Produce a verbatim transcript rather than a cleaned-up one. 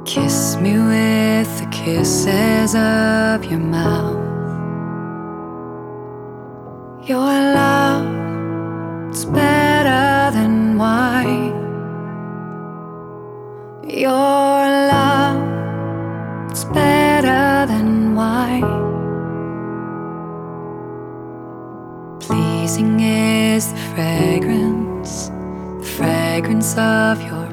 Kiss me with the kisses of your mouth. Your love, it's better than wine. Your love, it's better than wine. Pleasing is the fragrance, the fragrance of your